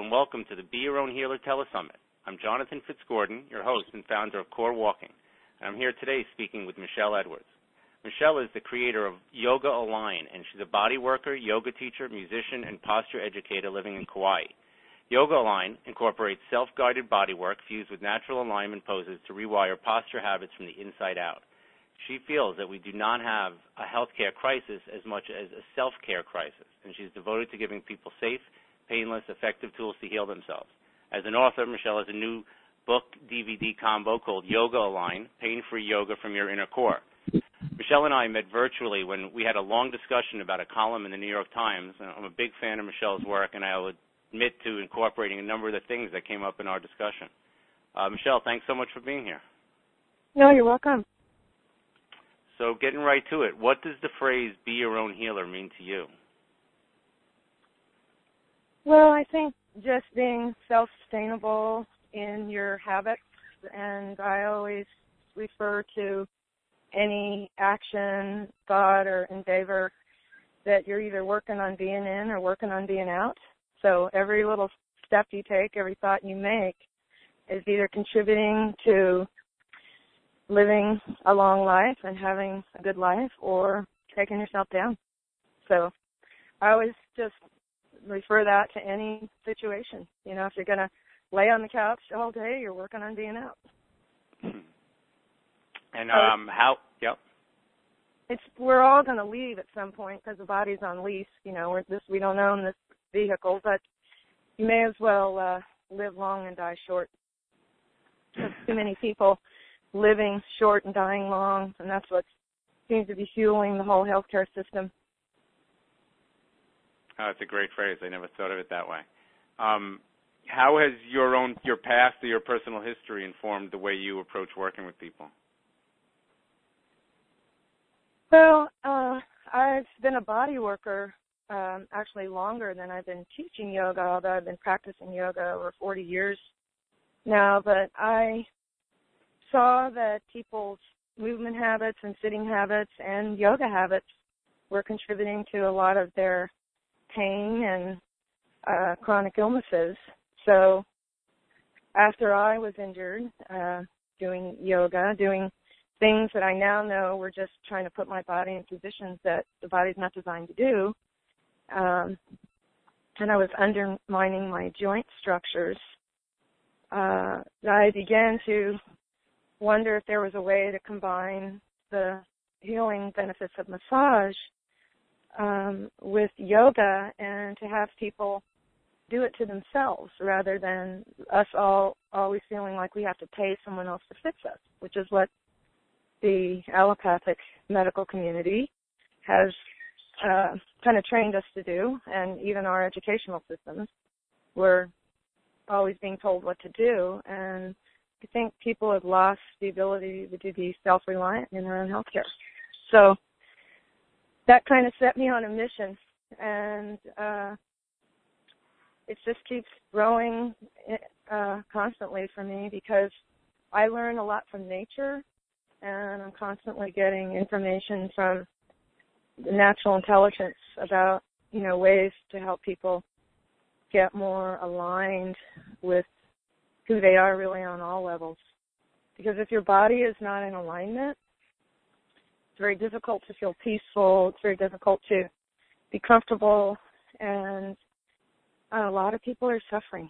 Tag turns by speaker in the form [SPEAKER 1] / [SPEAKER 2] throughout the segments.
[SPEAKER 1] and welcome to the Be Your Own Healer Telesummit. I'm Jonathan Fitzgordon, your host and founder of Core Walking, and I'm here today speaking with Michelle Edwards. Michelle is the creator of Yoga Align, and she's a body worker, yoga teacher, musician, and posture educator living in Kauai. Yoga Align incorporates self-guided body work fused with natural alignment poses to rewire posture habits from the inside out. She feels that we do not have a healthcare crisis as much as a self-care crisis, and she's devoted to giving people safe, painless, effective tools to heal themselves. As an author, Michelle has a new book DVD combo called Yoga Align, Pain-Free Yoga from Your Inner Core. Michelle and I met virtually when we had a long discussion about a column in the New York Times. I'm a big fan of Michelle's work, and I will admit to incorporating a number of the things that came up in our discussion. Michelle, thanks so much for being here.
[SPEAKER 2] No, you're welcome.
[SPEAKER 1] So getting right to it, what does the phrase be your own healer mean to you?
[SPEAKER 2] Well, I think just being self-sustainable in your habits, and I always refer to any action, thought, or endeavor that you're either working on being in or working on being out. So every little step you take, every thought you make is either contributing to living a long life and having a good life or taking yourself down. So I always just refer that to any situation. You know, if you're going to lay on the couch all day, you're working on being out.
[SPEAKER 1] And how? Yep.
[SPEAKER 2] We're all going to leave at some point because the body's on lease. You know, we don't own this vehicle, but you may as well live long and die short. There's too many people living short and dying long, and that's what seems to be fueling the whole healthcare system.
[SPEAKER 1] Oh, that's a great phrase. I never thought of it that way. How has your past or your personal history informed the way you approach working with people?
[SPEAKER 2] Well, I've been a body worker actually longer than I've been teaching yoga, although I've been practicing yoga over 40 years now. But I saw that people's movement habits and sitting habits and yoga habits were contributing to a lot of their pain and chronic illnesses. So after I was injured doing yoga, doing things that I now know were just trying to put my body in positions that the body's not designed to do, and I was undermining my joint structures, I began to wonder if there was a way to combine the healing benefits of massage with yoga and to have people do it to themselves rather than us all always feeling like we have to pay someone else to fix us, which is what the allopathic medical community has kind of trained us to do, and even our educational systems. We're always being told what to do, and I think people have lost the ability to be self-reliant in their own health care. So that kind of set me on a mission, and it just keeps growing constantly for me because I learn a lot from nature, and I'm constantly getting information from the natural intelligence about, you know, ways to help people get more aligned with who they are really on all levels. Because if your body is not in alignment, it's very difficult to feel peaceful. It's very difficult to be comfortable, and a lot of people are suffering.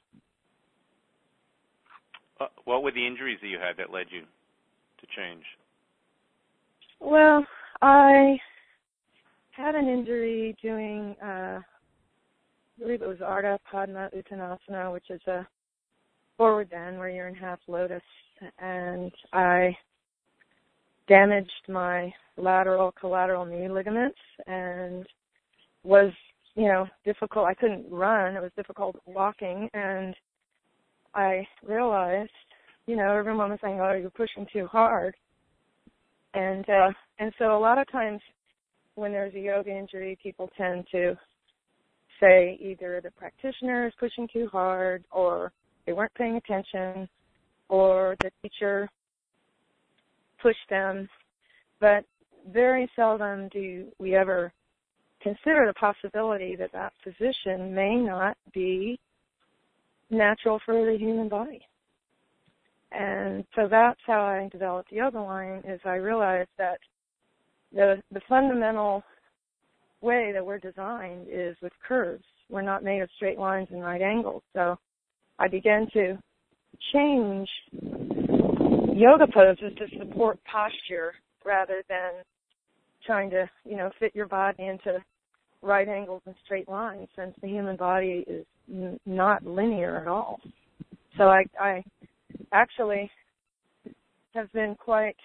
[SPEAKER 1] What were the injuries that you had that led you to change?
[SPEAKER 2] Well, I had an injury doing, I believe it was Ardha Padma Uttanasana, which is a forward bend where you're in half lotus, and I damaged my lateral collateral knee ligaments and was, you know, difficult. I couldn't run. It was difficult walking, and I realized, you know, everyone was saying, oh, you're pushing too hard. And so a lot of times when there's a yoga injury, people tend to say either the practitioner is pushing too hard, or they weren't paying attention, or the teacher pushed them. But very seldom do we ever consider the possibility that that physician may not be natural for the human body. And so that's how I developed Yoga Line, is I realized that the fundamental way that we're designed is with curves. We're not made of straight lines and right angles. So I began to change yoga poses to support posture rather than trying to, fit your body into right angles and straight lines, since the human body is not linear at all. So I actually have been quite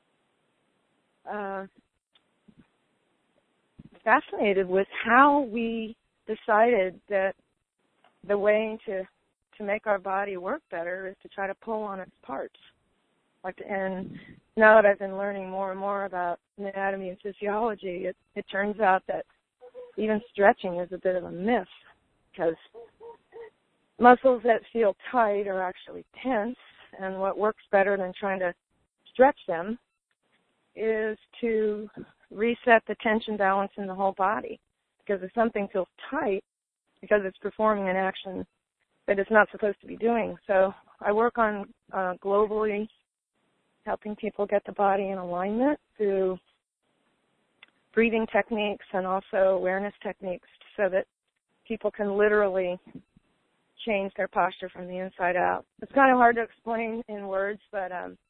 [SPEAKER 2] fascinated with how we decided that the way to make our body work better is to try to pull on its parts. And now that I've been learning more and more about anatomy and physiology, it turns out that even stretching is a bit of a myth, because muscles that feel tight are actually tense, and what works better than trying to stretch them is to reset the tension balance in the whole body. Because if something feels tight, because it's performing an action that it's not supposed to be doing. So I work on globally helping people get the body in alignment through breathing techniques and also awareness techniques, so that people can literally change their posture from the inside out. It's kind of hard to explain in words, but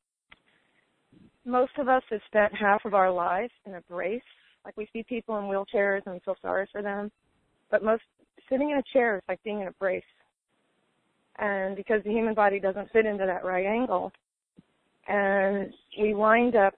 [SPEAKER 2] most of us have spent half of our lives in a brace. Like, we see people in wheelchairs and we feel sorry for them, but sitting in a chair is like being in a brace. And because the human body doesn't fit into that right angle, and we wind up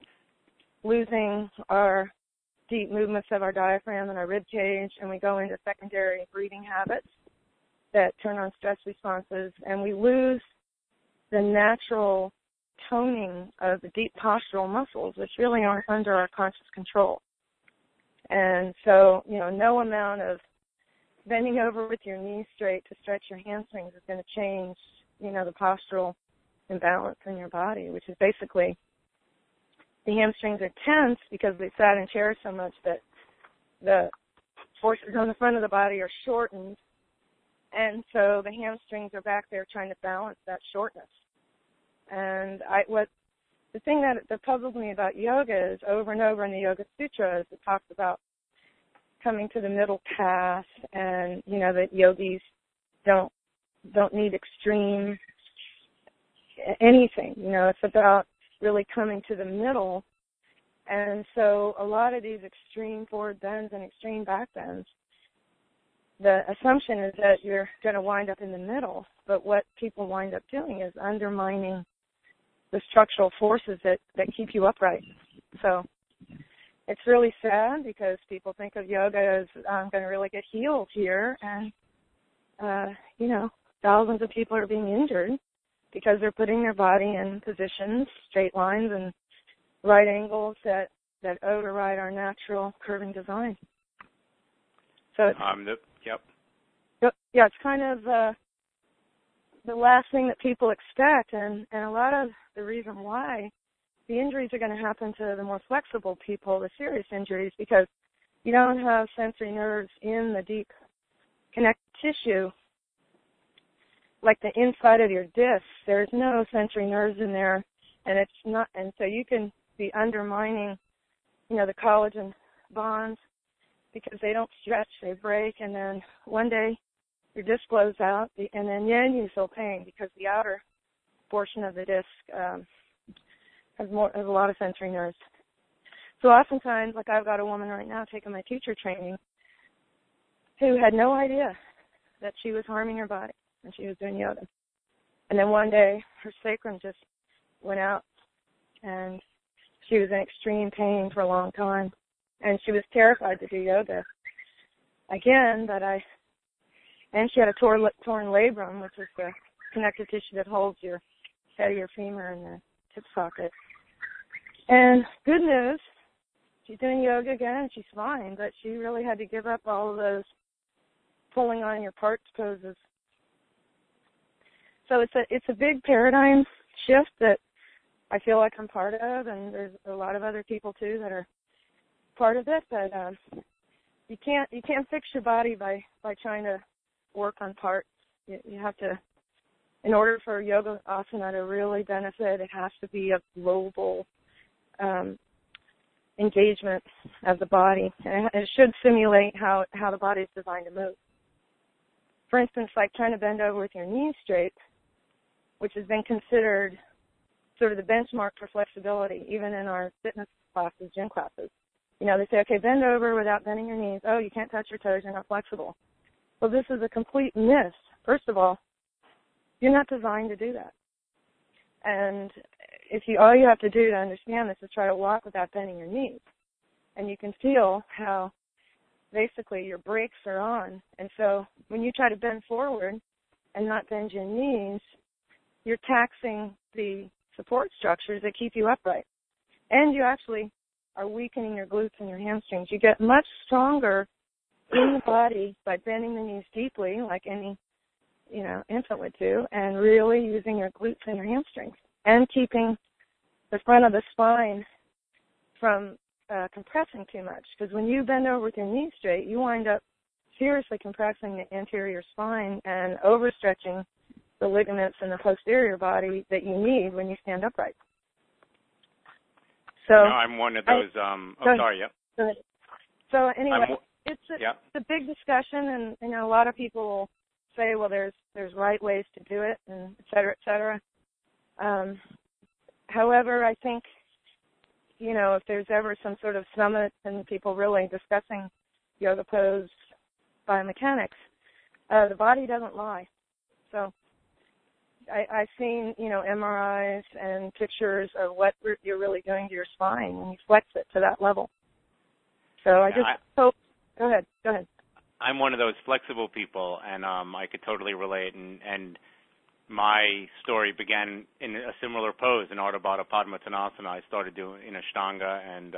[SPEAKER 2] losing our deep movements of our diaphragm and our rib cage, and we go into secondary breathing habits that turn on stress responses, and we lose the natural toning of the deep postural muscles, which really aren't under our conscious control. And so, no amount of bending over with your knees straight to stretch your hamstrings is going to change, the postural imbalance in your body, which is basically the hamstrings are tense because they sat in chairs so much that the forces on the front of the body are shortened, and so the hamstrings are back there trying to balance that shortness. And the thing that puzzles me about yoga is, over and over in the Yoga Sutras, it talks about coming to the middle path, and that yogis don't need extreme anything. It's about really coming to the middle. And so a lot of these extreme forward bends and extreme back bends, the assumption is that you're going to wind up in the middle, but what people wind up doing is undermining the structural forces that keep you upright. So it's really sad, because people think of yoga as, I'm going to really get healed here, and thousands of people are being injured because they're putting their body in positions, straight lines and right angles that override our natural curving design. So
[SPEAKER 1] yep.
[SPEAKER 2] Yeah, it's kind of the last thing that people expect, and a lot of the reason why the injuries are going to happen to the more flexible people, the serious injuries, because you don't have sensory nerves in the deep connective tissue. Like the inside of your disc, there's no sensory nerves in there, and so you can be undermining, the collagen bonds, because they don't stretch, they break, and then one day your disc blows out, and then you feel pain because the outer portion of the disc has a lot of sensory nerves. So oftentimes, like, I've got a woman right now taking my teacher training who had no idea that she was harming her body when she was doing yoga. And then one day, her sacrum just went out, and she was in extreme pain for a long time. And she was terrified to do yoga again, and she had a torn labrum, which is the connective tissue that holds your head of your femur in the hip socket. And good news, she's doing yoga again, and she's fine, but she really had to give up all of those pulling on your parts poses. So it's a big paradigm shift that I feel like I'm part of, and there's a lot of other people too that are part of it. But you can't fix your body by trying to work on parts. You have to, in order for yoga asana to really benefit, it has to be a global engagement of the body. And it should simulate how the body is designed to move. For instance, like trying to bend over with your knees straight, which has been considered sort of the benchmark for flexibility, even in our fitness classes, gym classes. You know, they say, okay, bend over without bending your knees. Oh, you can't touch your toes, you're not flexible. Well, this is a complete miss. First of all, you're not designed to do that. And all you have to do to understand this is try to walk without bending your knees. And you can feel how basically your brakes are on. And so when you try to bend forward and not bend your knees, you're taxing the support structures that keep you upright. And you actually are weakening your glutes and your hamstrings. You get much stronger in the body by bending the knees deeply, like any, infant would do, and really using your glutes and your hamstrings and keeping the front of the spine from compressing too much. Because when you bend over with your knees straight, you wind up seriously compressing the anterior spine and overstretching the ligaments in the posterior body that you need when you stand upright. So
[SPEAKER 1] I'm one of those. Sorry. Yep.
[SPEAKER 2] Go ahead. So anyway, it's a big discussion, and a lot of people will say, well, there's right ways to do it, and et cetera, et cetera. However, I think, if there's ever some sort of summit and people really discussing yoga pose biomechanics, the body doesn't lie. So I've seen, MRIs and pictures of what you're really doing to your spine when you flex it to that level. So I just hope. Go ahead.
[SPEAKER 1] I'm one of those flexible people, and I could totally relate. And my story began in a similar pose, in Ardha Baddha Padmatanasana. I started doing in Ashtanga, and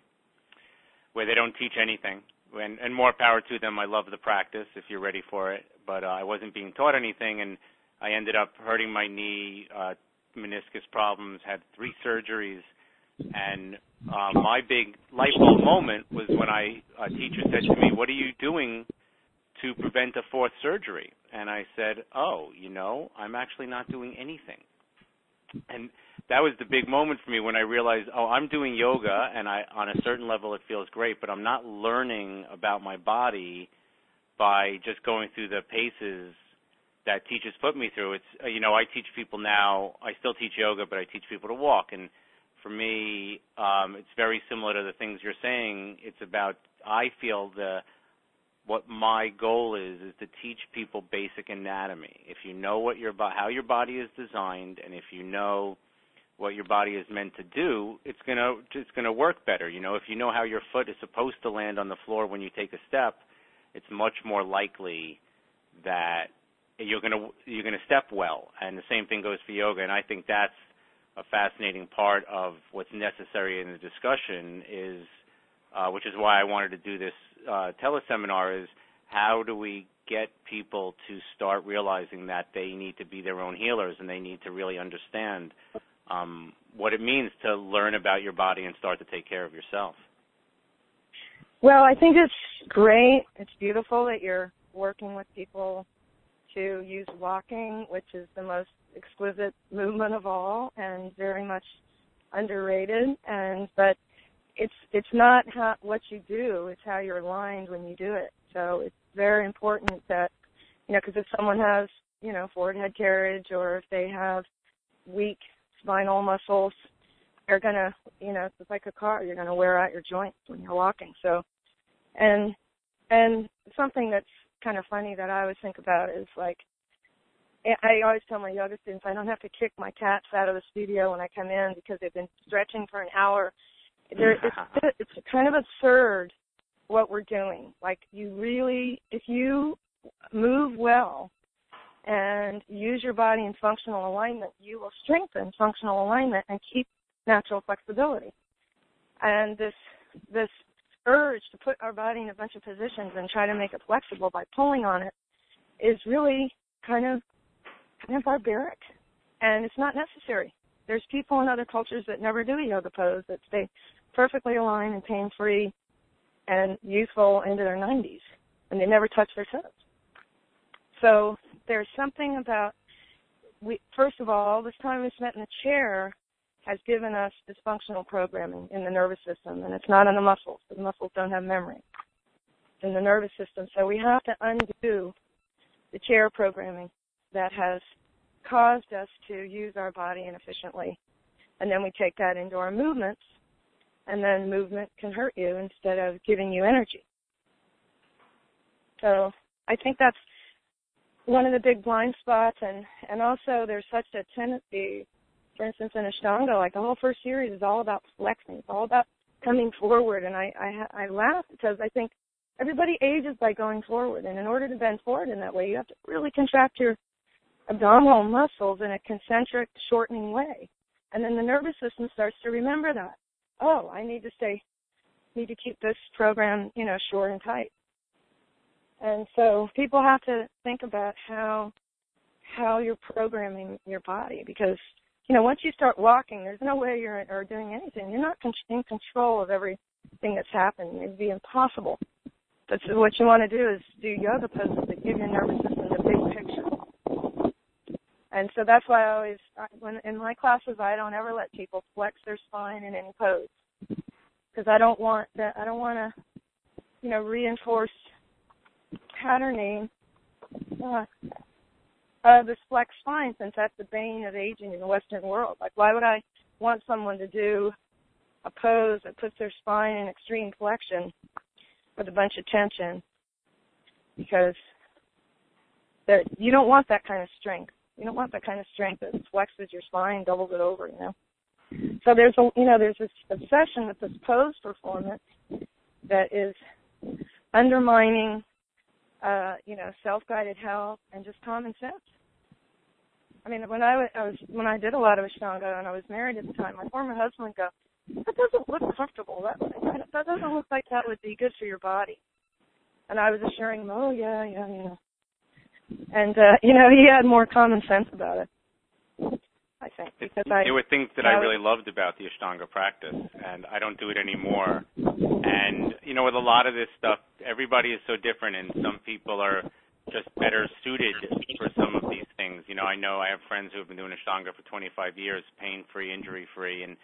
[SPEAKER 1] where they don't teach anything. And more power to them. I love the practice if you're ready for it. But I wasn't being taught anything, and I ended up hurting my knee, meniscus problems, had 3 surgeries, and my big light bulb moment was when a teacher said to me, "What are you doing to prevent a 4th surgery?" And I said, I'm actually not doing anything. And that was the big moment for me when I realized, I'm doing yoga, and on a certain level it feels great, but I'm not learning about my body by just going through the paces that teachers put me through. It's, I teach people now, I still teach yoga, but I teach people to walk. And for me, it's very similar to the things you're saying. It's about, I feel what my goal is to teach people basic anatomy. If you know how your body is designed, and if you know what your body is meant to do, it's gonna work better. If you know how your foot is supposed to land on the floor when you take a step, it's much more likely that you're gonna step well. And the same thing goes for yoga. And I think that's a fascinating part of what's necessary in the discussion is, which is why I wanted to do this teleseminar, is how do we get people to start realizing that they need to be their own healers, and they need to really understand what it means to learn about your body and start to take care of yourself.
[SPEAKER 2] Well, I think it's great. It's beautiful that you're working with people to use walking, which is the most exquisite movement of all and very much underrated. But it's not what you do, it's how you're aligned when you do it. So it's very important that, because if someone has, forward head carriage, or if they have weak spinal muscles, they're going to, it's like a car, you're going to wear out your joints when you're walking. So, and something that's kind of funny that I always think about is, like, I always tell my yoga students I don't have to kick my cats out of the studio when I come in because they've been stretching for an hour. It's kind of absurd what we're doing. Like, if you move well and use your body in functional alignment, you will strengthen functional alignment and keep natural flexibility. And this urge to put our body in a bunch of positions and try to make it flexible by pulling on it is really kind of barbaric, and it's not necessary. There's people in other cultures that never do a yoga pose, that stay perfectly aligned and pain-free and youthful into their 90s, and they never touch their toes. So there's something about, first of all this time we spent in the chair has given us dysfunctional programming in the nervous system, and it's not in the muscles. The muscles don't have memory. It's in the nervous system. So we have to undo the chair programming that has caused us to use our body inefficiently. And then we take that into our movements, and then movement can hurt you instead of giving you energy. So I think that's one of the big blind spots, and also there's such a tendency, for instance, in Ashtanga, like the whole first series is all about flexing. It's all about coming forward, and I laugh because I think everybody ages by going forward, and in order to bend forward in that way, you have to really contract your abdominal muscles in a concentric, shortening way. And then the nervous system starts to remember that. Oh, I need to keep this program, short and tight. And so people have to think about how you're programming your body, because, once you start walking, there's no way or doing anything. You're not in control of everything that's happening. It'd be impossible. But what you want to do is do yoga poses that give your nervous system the big picture. And so that's why when in my classes, I don't ever let people flex their spine in any pose, because I don't want to, reinforce patterning this flex spine, since that's the bane of aging in the Western world. Like, why would I want someone to do a pose that puts their spine in extreme flexion with a bunch of tension? Because you don't want that kind of strength. You don't want that kind of strength that flexes your spine, doubles it over, So there's this obsession with this pose performance that is undermining, self-guided health and just common sense. I mean, when I did a lot of Ashtanga and I was married at the time, my former husband would go, "That doesn't look comfortable. That doesn't look like that would be good for your body." And I was assuring him, "Oh yeah. And he had more common sense about it, I think. Because
[SPEAKER 1] there were things that I really loved about the Ashtanga practice, and I don't do it anymore. And, with a lot of this stuff, everybody is so different, and some people are just better suited for some of these things. I know I have friends who have been doing Ashtanga for 25 years, pain-free, injury-free, and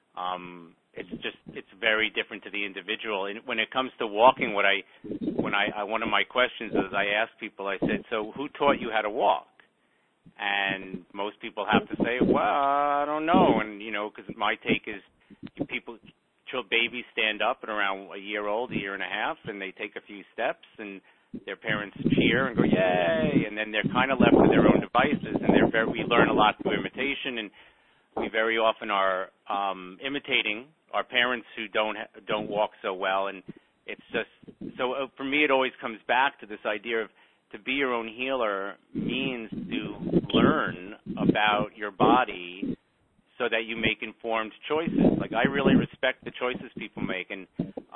[SPEAKER 1] it's very different to the individual. And when it comes to walking, one of my questions is I ask people, I said, so who taught you how to walk? And most people have to say, well, I don't know. And, because my take is babies stand up at around a year old, a year and a half, and they take a few steps, and their parents cheer and go, yay, and then they're kind of left to their own devices, and we learn a lot through imitation, and we very often are imitating our parents who don't walk so well, and it's just so for me it always comes back to this idea of to be your own healer means to learn about your body so that you make informed choices. Like, I really respect the choices people make, and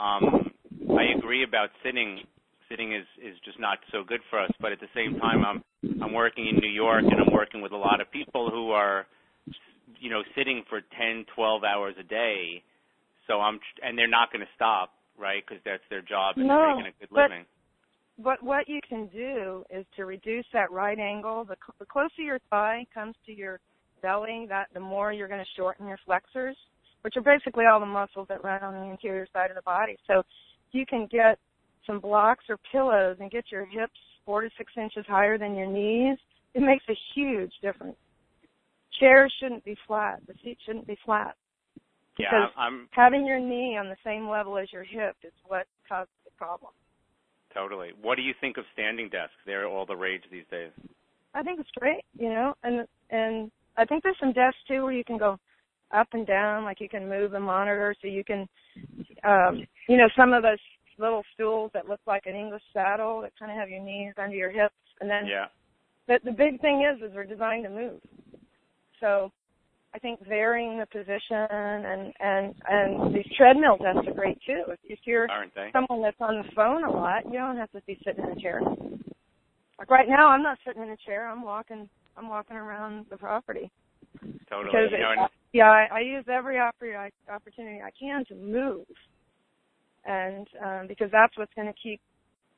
[SPEAKER 1] I agree about sitting. Sitting is just not so good for us, but at the same time I'm working in New York, and I'm working with a lot of people who are sitting for 10, 12 hours a day. So and they're not going to stop, right? Because that's their job, and they're making a good living.
[SPEAKER 2] But what you can do is to reduce that right angle. The closer your thigh comes to your belly, the more you're going to shorten your flexors, which are basically all the muscles that run on the interior side of the body. So you can get some blocks or pillows and get your hips 4 to 6 inches higher than your knees. It makes a huge difference. Chairs shouldn't be flat. The seat shouldn't be flat. Because having your knee on the same level as your hip is what causes the problem.
[SPEAKER 1] Totally. What do you think of standing desks? They're all the rage these days.
[SPEAKER 2] I think it's great, and I think there's some desks too where you can go up and down, like you can move the monitor, so you can, some of those little stools that look like an English saddle that kind of have your knees under your hips, and then the big thing is they're designed to move. So I think varying the position and these treadmill desks are great too. If you're someone that's on the phone a lot, you don't have to be sitting in a chair. Like right now, I'm not sitting in a chair. I'm walking around the property.
[SPEAKER 1] Totally.
[SPEAKER 2] Because I use every opportunity I can to move, and because that's what's going to keep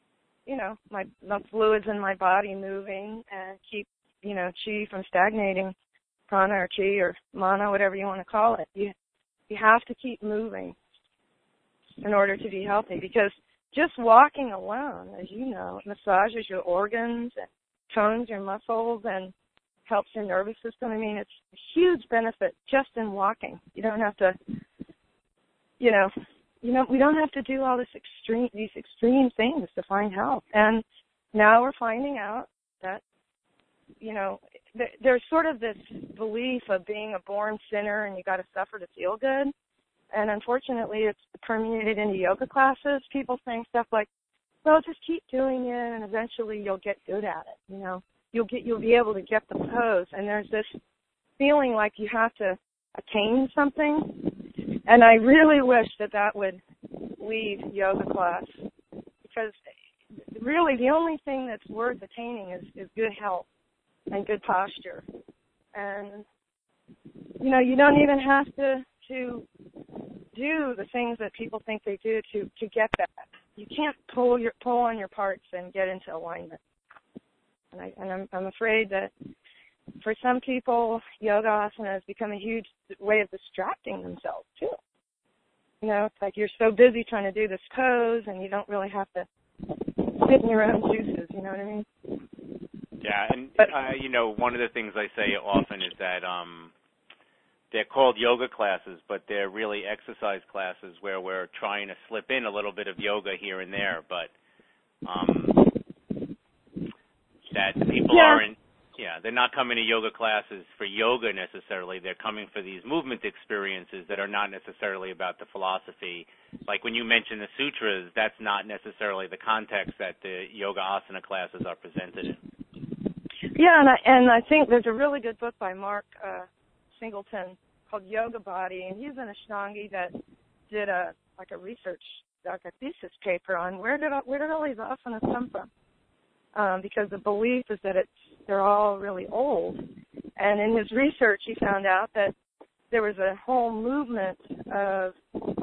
[SPEAKER 2] my fluids in my body moving and keep, chi from stagnating, prana or chi or mana, whatever you want to call it. You have to keep moving in order to be healthy, because just walking alone, as you know, massages your organs and tones your muscles and helps your nervous system. I mean, it's a huge benefit just in walking. You don't have to, we don't have to do all these extreme things to find health. And now we're finding out that, there's sort of this belief of being a born sinner and you got to suffer to feel good. And unfortunately, it's permeated into yoga classes. People saying stuff like, well, just keep doing it and eventually you'll get good at it, You'll be able to get the pose. And there's this feeling like you have to attain something. And I really wish that would leave yoga class, because really the only thing that's worth attaining is good health and good posture. And, you don't even have to do the things that people think they do to get that. You can't pull on your parts and get into alignment. And I'm afraid that for some people, yoga asana has become a huge way of distracting themselves too. It's like you're so busy trying to do this pose, and you don't really have to sit in your own juices. You know what I mean?
[SPEAKER 1] Yeah, and one of the things I say often is that they're called yoga classes, but they're really exercise classes where we're trying to slip in a little bit of yoga here and there, but that people aren't, they're not coming to yoga classes for yoga necessarily. They're coming for these movement experiences that are not necessarily about the philosophy. Like when you mention the sutras, that's not necessarily the context that the yoga asana classes are presented in.
[SPEAKER 2] Yeah, and I think there's a really good book by Mark Singleton called Yoga Body, and he's an Ashtangi that did a research, like a thesis paper on where did all these asanas come from? Because the belief is that they're all really old. And in his research, he found out that there was a whole movement of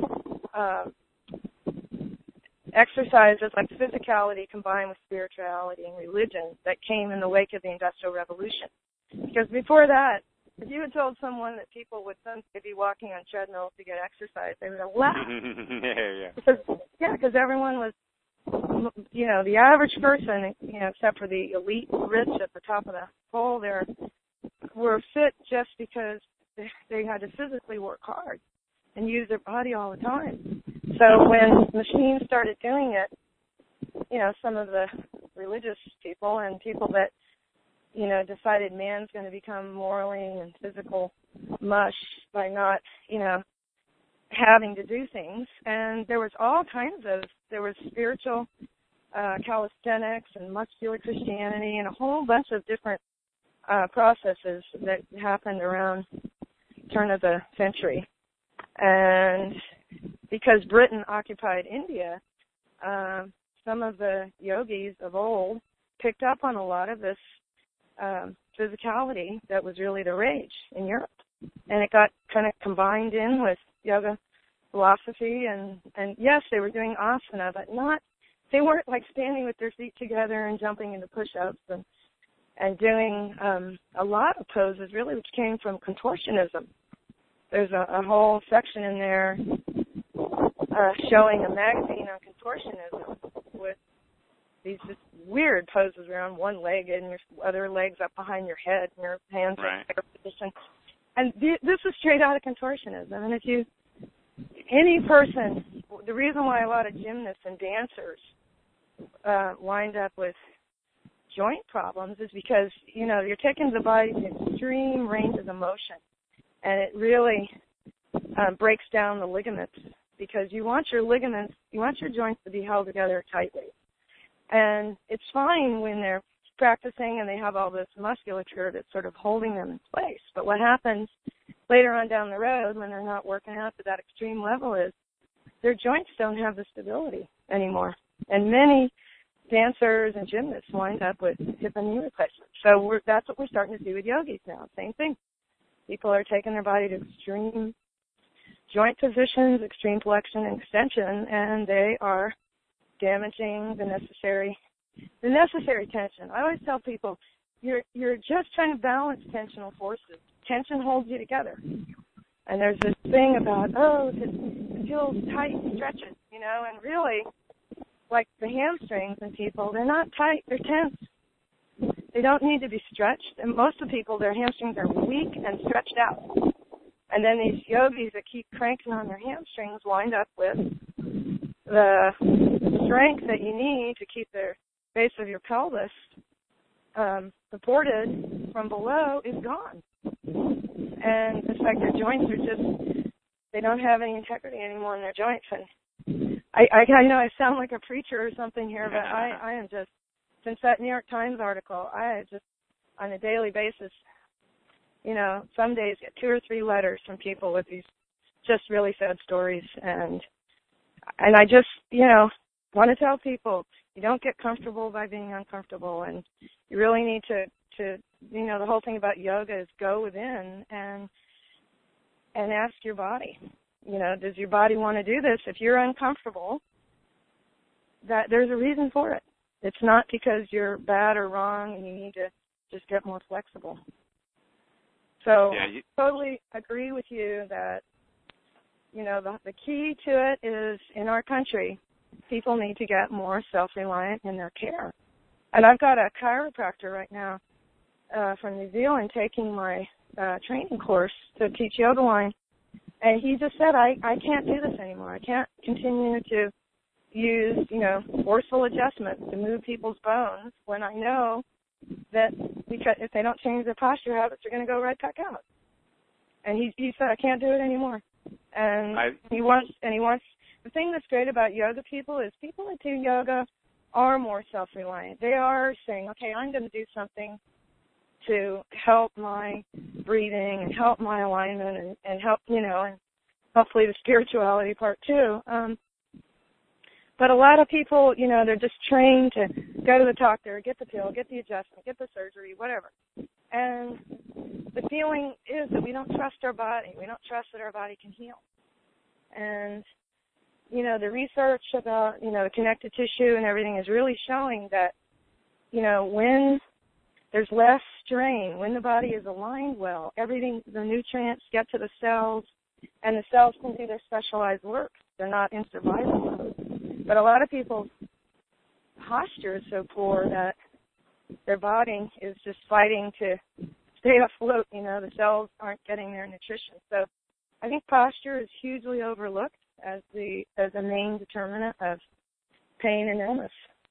[SPEAKER 2] exercises like physicality combined with spirituality and religion that came in the wake of the Industrial Revolution. Because before that, if you had told someone that people would someday be walking on treadmills to get exercise, they would have laughed. Because everyone was, the average person, except for the elite rich at the top of the pole there, were fit just because they had to physically work hard and use their body all the time. So when machines started doing it, some of the religious people and people that, decided man's going to become morally and physical mush by not, having to do things. And there was there was spiritual calisthenics and muscular Christianity and a whole bunch of different processes that happened around the turn of the century. And because Britain occupied India, some of the yogis of old picked up on a lot of this physicality that was really the rage in Europe. And it got kind of combined in with yoga philosophy. And yes, they were doing asana, but they weren't like standing with their feet together and jumping into push-ups and doing a lot of poses, really, which came from contortionism. There's a whole section in there showing a magazine on contortionism with these just weird poses around one leg and your other leg's up behind your head and your hands in a prayer position. And this is straight out of contortionism. And any person, the reason why a lot of gymnasts and dancers wind up with joint problems is because, you're taking the body to extreme ranges of motion. And it really breaks down the ligaments, because you want your joints to be held together tightly. And it's fine when they're practicing and they have all this musculature that's sort of holding them in place. But what happens later on down the road when they're not working out to that extreme level is their joints don't have the stability anymore. And many dancers and gymnasts wind up with hip and knee replacements. So that's what we're starting to do with yogis now. Same thing. People are taking their body to extreme joint positions, extreme flexion and extension, and they are damaging the necessary the necessary tension. I always tell people, you're just trying to balance tensional forces. Tension holds you together. And there's this thing about, it feels tight and stretches, and really, like the hamstrings in people, they're not tight, they're tense. They don't need to be stretched. And most of the people, their hamstrings are weak and stretched out. And then these yogis that keep cranking on their hamstrings wind up with the strength that you need to keep the base of your pelvis supported from below is gone. And it's like their joints are just, they don't have any integrity anymore in their joints. And I know I sound like a preacher or something here, but I am just, since that New York Times article, I just, on a daily basis, some days get 2 or 3 letters from people with these just really sad stories. And I just, want to tell people, you don't get comfortable by being uncomfortable, and you really need to the whole thing about yoga is go within and ask your body, does your body want to do this? If you're uncomfortable, that there's a reason for it. It's not because you're bad or wrong and you need to just get more flexible. So I totally agree with you that, the key to it is in our country, people need to get more self-reliant in their care. And I've got a chiropractor right now from New Zealand taking my training course to teach yoga line. And he just said, I can't do this anymore. I can't continue to use, forceful adjustments to move people's bones when I know that because if they don't change their posture habits, they're going to go right back out. And he said, I can't do it anymore. And he wants, the thing that's great about yoga people is people that do yoga are more self-reliant. They are saying, okay, I'm going to do something to help my breathing and help my alignment and help, and hopefully the spirituality part too. But a lot of people, they're just trained to go to the doctor, get the pill, get the adjustment, get the surgery, whatever. And the feeling is that we don't trust our body. We don't trust that our body can heal. And, the research about, the connective tissue and everything is really showing that, when there's less strain, when the body is aligned well, everything, the nutrients get to the cells, and the cells can do their specialized work. They're not in survival mode. But a lot of people's posture is so poor that their body is just fighting to stay afloat. The cells aren't getting their nutrition. So I think posture is hugely overlooked as a main determinant of pain and illness.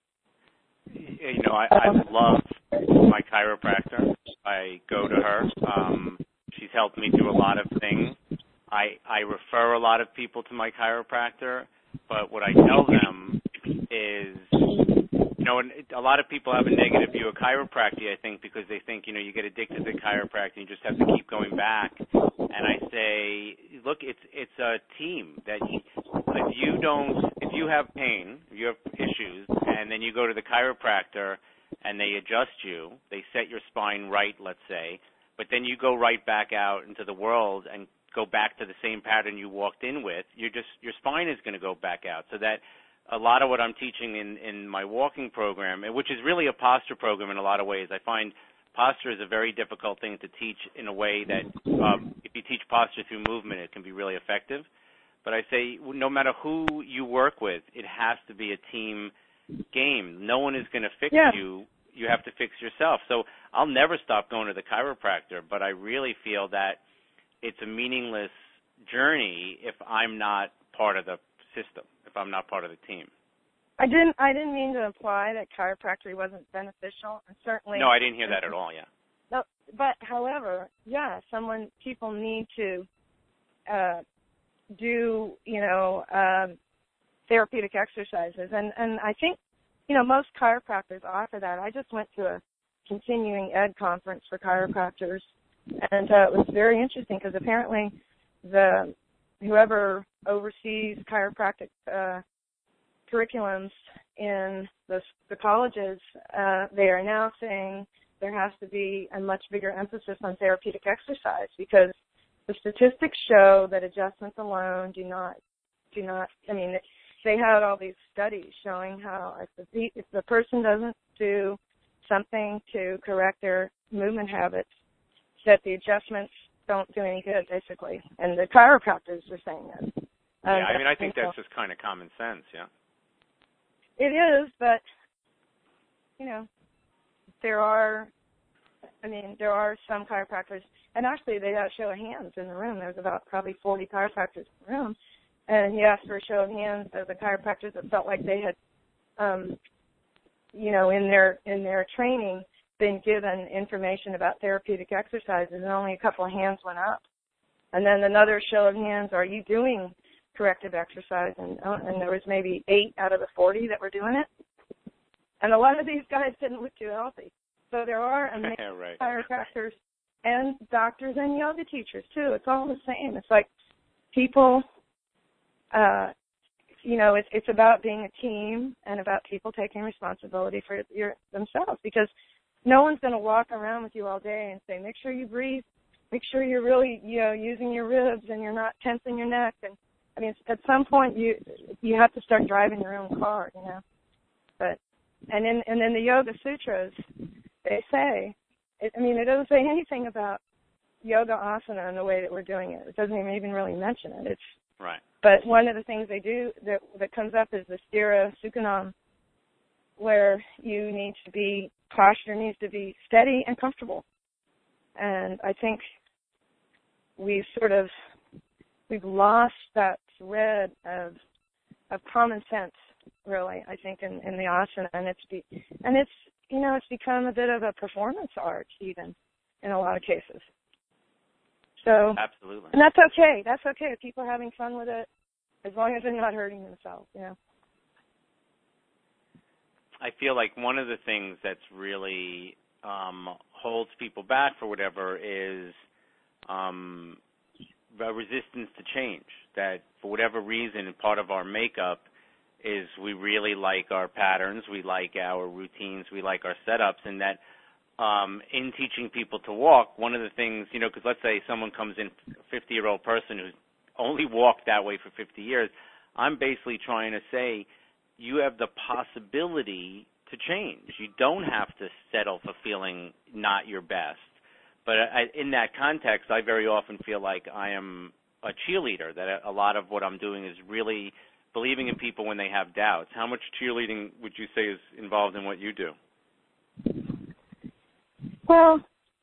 [SPEAKER 1] I love my chiropractor. I go to her. She's helped me through a lot of things. I refer a lot of people to my chiropractor, but what I tell them is, and a lot of people have a negative view of chiropractic, I think, because they think, you get addicted to chiropractic and you just have to keep going back. And I say, look, it's a team that if you have pain, if you have issues, and then you go to the chiropractor and they adjust you, they set your spine right, let's say, but then you go right back out into the world and go back to the same pattern you walked in with, your spine is going to go back out. So that a lot of what I'm teaching in my walking program, which is really a posture program in a lot of ways, I find posture is a very difficult thing to teach in a way that if you teach posture through movement, it can be really effective. But I say no matter who you work with, it has to be a team game. No one is going to fix you. You have to fix yourself. So I'll never stop going to the chiropractor, but I really feel that it's a meaningless journey if I'm not part of the system, if I'm not part of the team.
[SPEAKER 2] I didn't mean to imply that chiropractic wasn't beneficial, and certainly.
[SPEAKER 1] No, I didn't hear that at all. Yeah.
[SPEAKER 2] No, but however, people need to do therapeutic exercises, and I think most chiropractors offer that. I just went to a continuing ed conference for chiropractors, and it was very interesting because apparently whoever oversees chiropractic curriculums in the colleges, they are now saying there has to be a much bigger emphasis on therapeutic exercise because the statistics show that adjustments alone do not, I mean, they had all these studies showing how if the person doesn't do something to correct their movement habits, that the adjustments don't do any good, basically. And the chiropractors are saying that.
[SPEAKER 1] Yeah, I mean, I think that's just kind of common sense, yeah.
[SPEAKER 2] It is, but, there are some chiropractors, and actually they had a show of hands in the room. There was about probably 40 chiropractors in the room, and he asked for a show of hands of the chiropractors that felt like they had, in their training, been given information about therapeutic exercises, and only a couple of hands went up. And then another show of hands, are you doing corrective exercise? And there was maybe 8 out of the 40 that were doing it. And a lot of these guys didn't look too healthy. So there are amazing
[SPEAKER 1] right.
[SPEAKER 2] chiropractors and doctors and yoga teachers, too. It's all the same. It's like people, it's about being a team and about people taking responsibility for themselves, because no one's going to walk around with you all day and say, make sure you breathe, make sure you're really, using your ribs and you're not tensing your neck. And I mean, at some point you have to start driving your own car, But and in the Yoga Sutras, they say, it doesn't say anything about yoga asana and the way that we're doing it. It doesn't even really mention it. It's
[SPEAKER 1] right.
[SPEAKER 2] But one of the things they do that comes up is the Sthira Sukhanam, where posture needs to be steady and comfortable. And I think we've lost that thread of common sense, really, I think, in the asana, and it's become a bit of a performance art, even in a lot of cases. So
[SPEAKER 1] absolutely,
[SPEAKER 2] and that's okay. That's okay if people are having fun with it, as long as they're not hurting themselves.
[SPEAKER 1] I feel like one of the things that's really holds people back for whatever is a resistance to change. That for whatever reason, part of our makeup is we really like our patterns, we like our routines, we like our setups, and that in teaching people to walk, one of the things, because let's say someone comes in, a 50-year-old person who's only walked that way for 50 years, I'm basically trying to say you have the possibility to change. You don't have to settle for feeling not your best. But in that context, I very often feel like I am a cheerleader, that a lot of what I'm doing is really believing in people when they have doubts. How much cheerleading would you say is involved in what you do?
[SPEAKER 2] Well,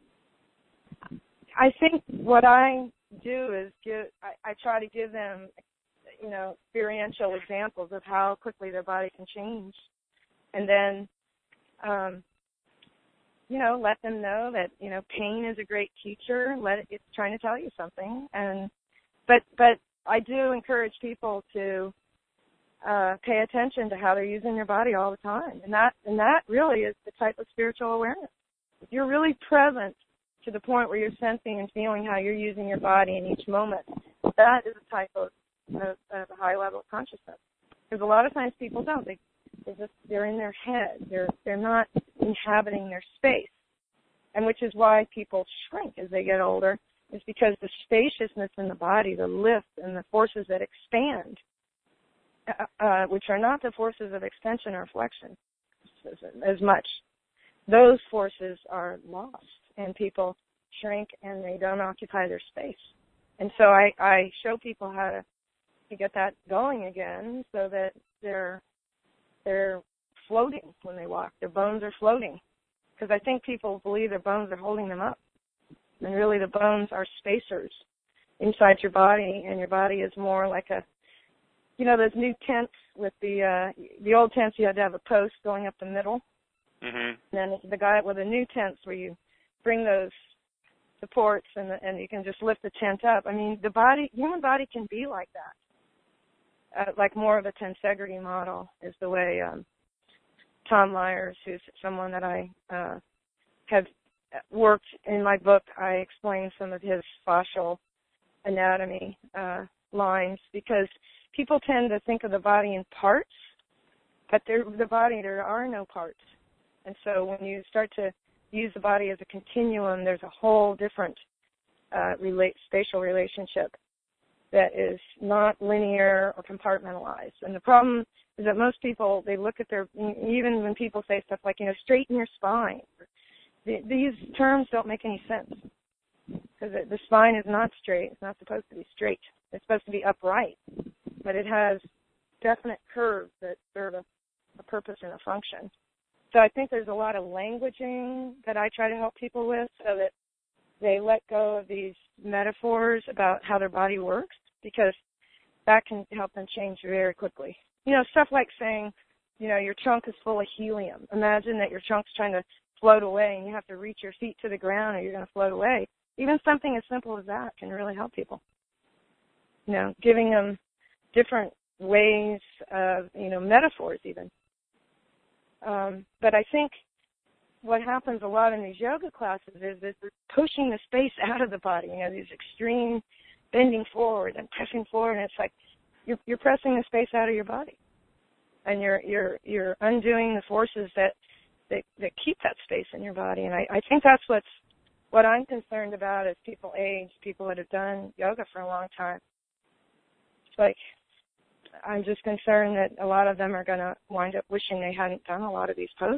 [SPEAKER 2] I think what I do is I try to give them, experiential examples of how quickly their body can change. And then, let them know that, pain is a great teacher. It's trying to tell you something. But I do encourage people to pay attention to how they're using their body all the time. And that really is the type of spiritual awareness. If you're really present to the point where you're sensing and feeling how you're using your body in each moment, that is a type of a high level of consciousness. Because a lot of times people don't. They're in their head. They're not inhabiting their space. And which is why people shrink as they get older, is because the spaciousness in the body, the lift and the forces that expand, which are not the forces of extension or flexion as much, those forces are lost, and people shrink and they don't occupy their space. And so I show people how to get that going again, so that they're floating when they walk. Their bones are floating, because I think people believe their bones are holding them up, and really the bones are spacers inside your body, and your body is more like those new tents with the old tents, you had to have a post going up the middle. Mm-hmm. And then the guy with the new tents, where you bring those supports and you can just lift the tent up. I mean, human body can be like that, like more of a tensegrity model is the way Tom Myers, who's someone that I have worked in my book, I explain some of his fascial anatomy lines, because people tend to think of the body in parts, but there are no parts. And so when you start to use the body as a continuum, there's a whole different spatial relationship. that is not linear or compartmentalized. And the problem is that most people, they look at their, even when people say stuff like, straighten your spine, these terms don't make any sense, because the spine is not straight. It's not supposed to be straight. It's supposed to be upright, but it has definite curves that serve a purpose and a function. So I think there's a lot of languaging that I try to help people with so that they let go of these metaphors about how their body works, because that can help them change very quickly. Stuff like saying, your trunk is full of helium. Imagine that your trunk's trying to float away and you have to reach your feet to the ground or you're going to float away. Even something as simple as that can really help people. Giving them different ways of, metaphors even. But I think what happens a lot in these yoga classes is that they're pushing the space out of the body, these extreme bending forward and pressing forward, and it's like you're pressing the space out of your body. And you're undoing the forces that keep that space in your body. And I think that's what I'm concerned about as people age, people that have done yoga for a long time. It's like I'm just concerned that a lot of them are going to wind up wishing they hadn't done a lot of these poses.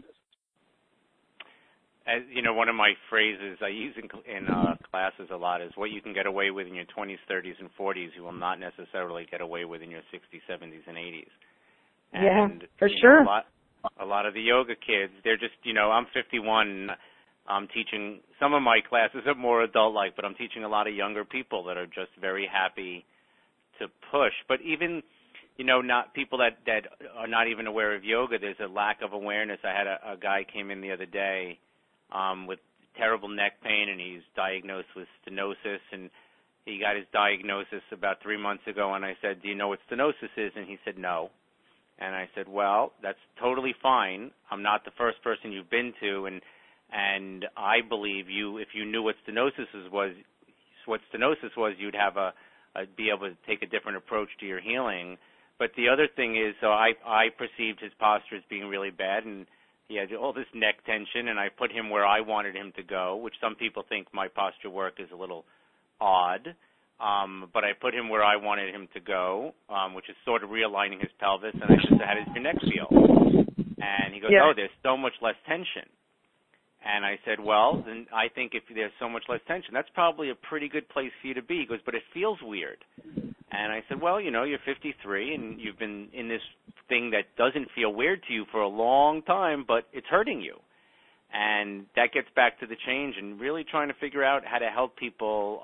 [SPEAKER 1] As one of my phrases I use in classes a lot is, what you can get away with in your 20s, 30s, and 40s, you will not necessarily get away with in your 60s, 70s, and 80s. And,
[SPEAKER 2] yeah, for sure.
[SPEAKER 1] A lot of the yoga kids, they're just, I'm 51. I'm teaching, some of my classes are more adult-like, but I'm teaching a lot of younger people that are just very happy to push. But even, not people that are not even aware of yoga, there's a lack of awareness. I had a guy came in the other day with terrible neck pain, and he's diagnosed with stenosis, and he got his diagnosis about 3 months ago, and I said, do you know what stenosis is? And he said, no. And I said, well, that's totally fine. I'm not the first person you've been to, and I believe if you knew what stenosis was, you'd have be able to take a different approach to your healing. But the other thing is, so I perceived his posture as being really bad, and he had all this neck tension, and I put him where I wanted him to go, which some people think my posture work is a little odd. But I put him where I wanted him to go, which is sort of realigning his pelvis, and I just said, how does your neck feel? And he goes, oh, there's so much less tension. And I said, well, then I think if there's so much less tension, that's probably a pretty good place for you to be. He goes, but it feels weird. And I said, well, you're 53, and you've been in this thing that doesn't feel weird to you for a long time, but it's hurting you. And that gets back to the change and really trying to figure out how to help people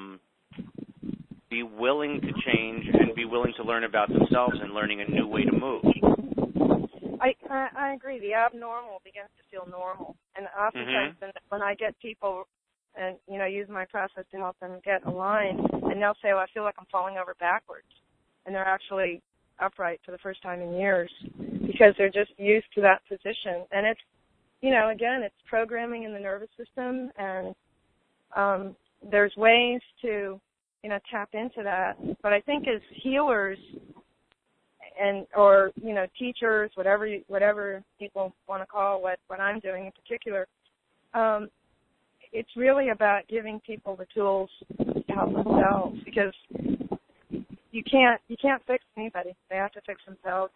[SPEAKER 1] be willing to change and be willing to learn about themselves and learning a new way to move.
[SPEAKER 2] I agree. The abnormal begins to feel normal. And oftentimes when I get people and, use my process to help them get aligned, and they'll say, well, I feel like I'm falling over backwards. And they're actually upright for the first time in years because they're just used to that position. And it's, again, it's programming in the nervous system, and there's ways to, tap into that. But I think as healers or teachers, whatever people want to call what I'm doing in particular, it's really about giving people the tools to help themselves, because you can't fix anybody. They have to fix themselves.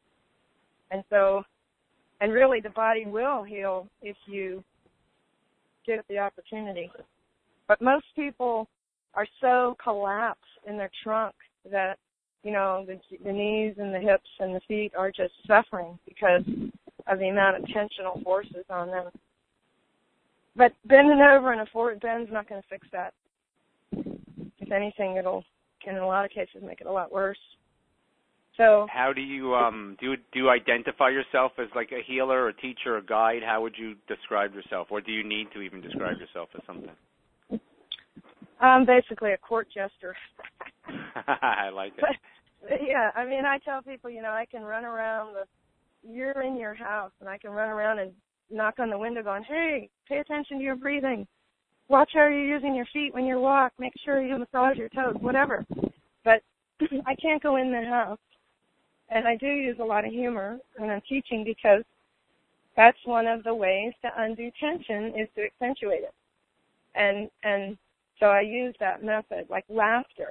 [SPEAKER 2] And really the body will heal if you give it the opportunity. But most people are so collapsed in their trunk that, the knees and the hips and the feet are just suffering because of the amount of tensional forces on them. But bending over in a forward bend is not going to fix that. If anything, can in a lot of cases make it a lot worse. So,
[SPEAKER 1] how do you do you identify yourself as like a healer, a teacher, a guide? How would you describe yourself, or do you need to even describe yourself as something?
[SPEAKER 2] I'm basically a court jester.
[SPEAKER 1] I like it.
[SPEAKER 2] But, yeah, I mean, I tell people, I can run around you're in your house, and I can run around and knock on the window going, hey, pay attention to your breathing. Watch how you're using your feet when you walk. Make sure you massage your toes, whatever. But I can't go in the house. And I do use a lot of humor when I'm teaching, because that's one of the ways to undo tension is to accentuate it. And so I use that method, like laughter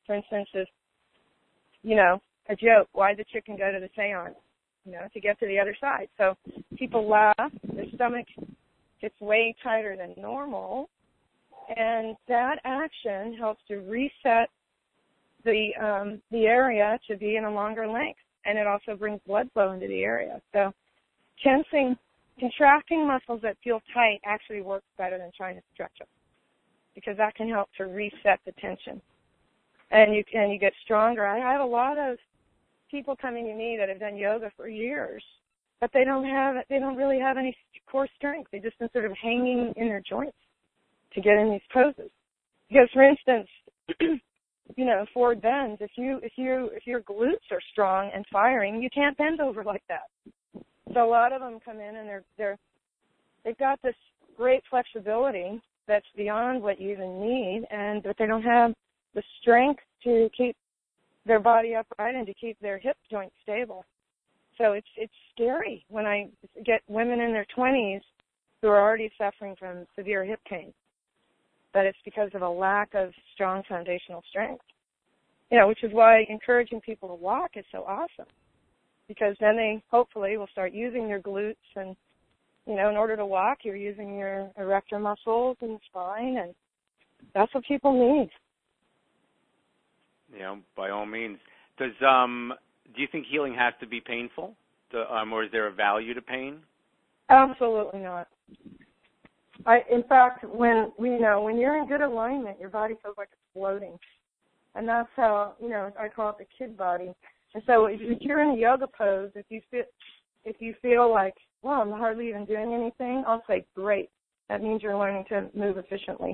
[SPEAKER 2] for instance, is, you know, a joke. Why did the chicken go to the seance? You know, to get to the other side. So people laugh, their stomach gets way tighter than normal, and that action helps to reset the area to be in a longer length, and it also brings blood flow into the area. So contracting muscles that feel tight actually works better than trying to stretch them, because that can help to reset the tension, and you get stronger. I have a lot of people coming to me that have done yoga for years, but they don't really have any core strength. They've just been sort of hanging in their joints to get in these poses. Because, for instance, you know, forward bends, if your glutes are strong and firing, you can't bend over like that. So a lot of them come in and they've got this great flexibility that's beyond what you even need, but they don't have the strength to keep their body upright and to keep their hip joints stable. So it's scary when I get women in their 20s who are already suffering from severe hip pain, but it's because of a lack of strong foundational strength. You know, which is why encouraging people to walk is so awesome, because then they hopefully will start using their glutes, and, you know, in order to walk, you're using your erector muscles and the spine, and that's what people need.
[SPEAKER 1] You know, by all means. Do you think healing has to be painful, or is there a value to pain?
[SPEAKER 2] Absolutely not. In fact, when you're in good alignment, your body feels like it's floating, and that's how, you know, I call it the kid body. And so if you're in a yoga pose, if you feel like, well, I'm hardly even doing anything, I'll say, great. That means you're learning to move efficiently.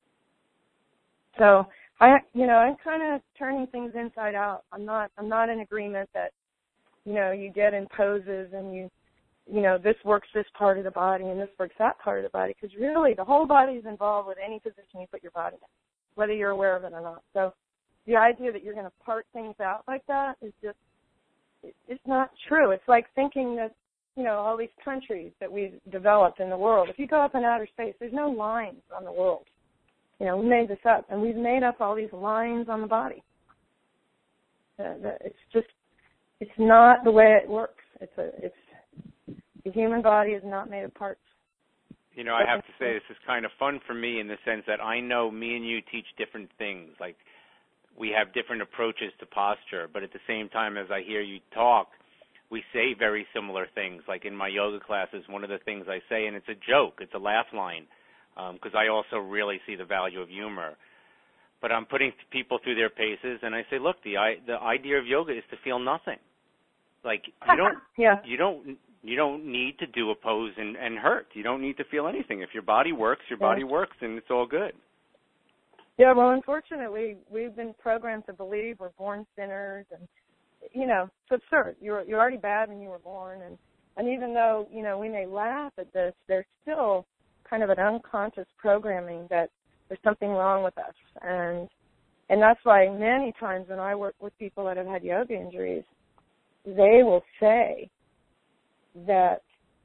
[SPEAKER 2] So I'm kind of turning things inside out. I'm not in agreement that, you know, you get in poses and you know, this works this part of the body and this works that part of the body, because really the whole body is involved with any position you put your body in, whether you're aware of it or not. So the idea that you're going to part things out like that is just, it's not true. It's like thinking that, you know, all these countries that we've developed in the world, if you go up in outer space, there's no lines on the world. You know, we made this up, and we've made up all these lines on the body. It's not the way it works. The human body is not made of parts.
[SPEAKER 1] You know, I have to say, this is kind of fun for me in the sense that I know me and you teach different things. Like, we have different approaches to posture, but at the same time, as I hear you talk, we say very similar things. Like in my yoga classes, one of the things I say, and it's a joke, it's a laugh line, because I also really see the value of humor. But I'm putting people through their paces, and I say, look, the idea of yoga is to feel nothing. Like, you don't need to do a pose and hurt. You don't need to feel anything. If your body works, body works, and it's all good.
[SPEAKER 2] Yeah, well, unfortunately, we've been programmed to believe we're born sinners, and, you know, it's absurd. You're already bad when you were born, and even though, you know, we may laugh at this, there's still kind of an unconscious programming that there's something wrong with us, and that's why many times when I work with people that have had yoga injuries, they will say that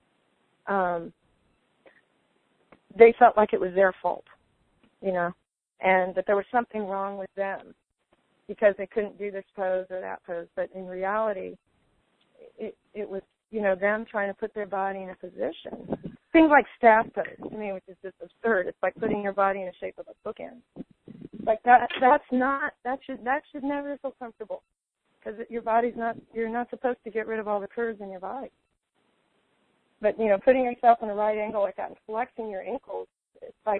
[SPEAKER 2] they felt like it was their fault, you know, and that there was something wrong with them because they couldn't do this pose or that pose. But in reality, it was, you know, them trying to put their body in a position. Things like staff pose, to me, which is just absurd. It's like putting your body in the shape of a bookend. Like that should never feel comfortable, because your body's not, you're not supposed to get rid of all the curves in your body. But, you know, putting yourself in a right angle like that and flexing your ankles, it's like,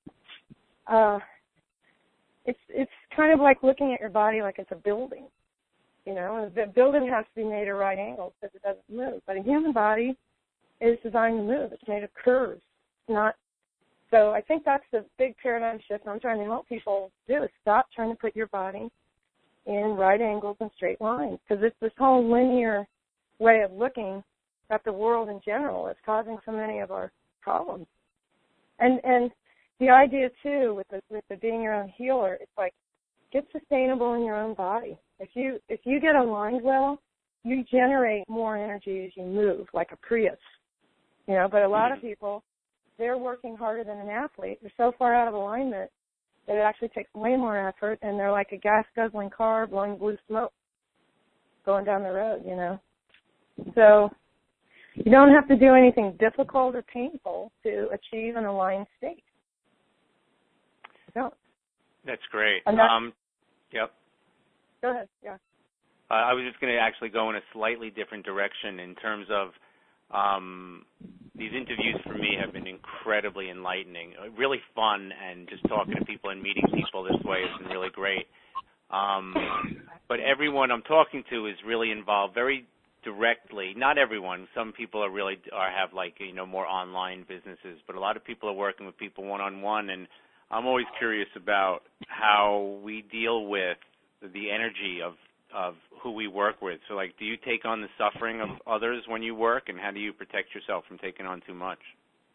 [SPEAKER 2] it's kind of like looking at your body like it's a building. You know, the building has to be made at right angles because it doesn't move. But a human body is designed to move. It's made of curves. It's not. So I think that's the big paradigm shift I'm trying to help people do, is stop trying to put your body in right angles and straight lines, because it's this whole linear way of looking at the world in general is causing so many of our problems. And the idea too with the being your own healer, it's like, get sustainable in your own body. If you get aligned well, you generate more energy as you move, like a Prius. You know, but a lot of people, they're working harder than an athlete. They're so far out of alignment that it actually takes way more effort, and they're like a gas-guzzling car blowing blue smoke going down the road, you know. So you don't have to do anything difficult or painful to achieve an aligned state. You don't.
[SPEAKER 1] That's great. Yep.
[SPEAKER 2] Go ahead, yeah.
[SPEAKER 1] I was just going to actually go in a slightly different direction in terms of these interviews for me have been incredibly enlightening, really fun, and just talking to people and meeting people this way has been really great. But everyone I'm talking to is really involved very directly. Not everyone. Some people have like, you know, more online businesses, but a lot of people are working with people one-on-one, and I'm always curious about how we deal with the energy of who we work with. So, like, do you take on the suffering of others when you work, and how do you protect yourself from taking on too much?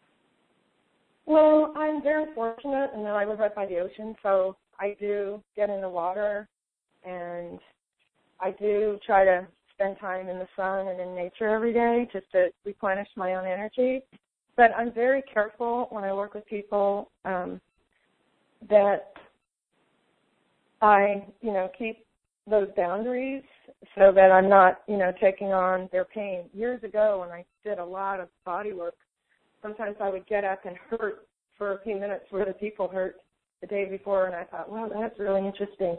[SPEAKER 2] Well, I'm very fortunate in that I live right by the ocean, so I do get in the water, and I do try to spend time in the sun and in nature every day just to replenish my own energy. But I'm very careful when I work with people that I, you know, keep those boundaries so that I'm not, you know, taking on their pain. Years ago when I did a lot of body work, sometimes I would get up and hurt for a few minutes where the people hurt the day before, and I thought, wow, that's really interesting.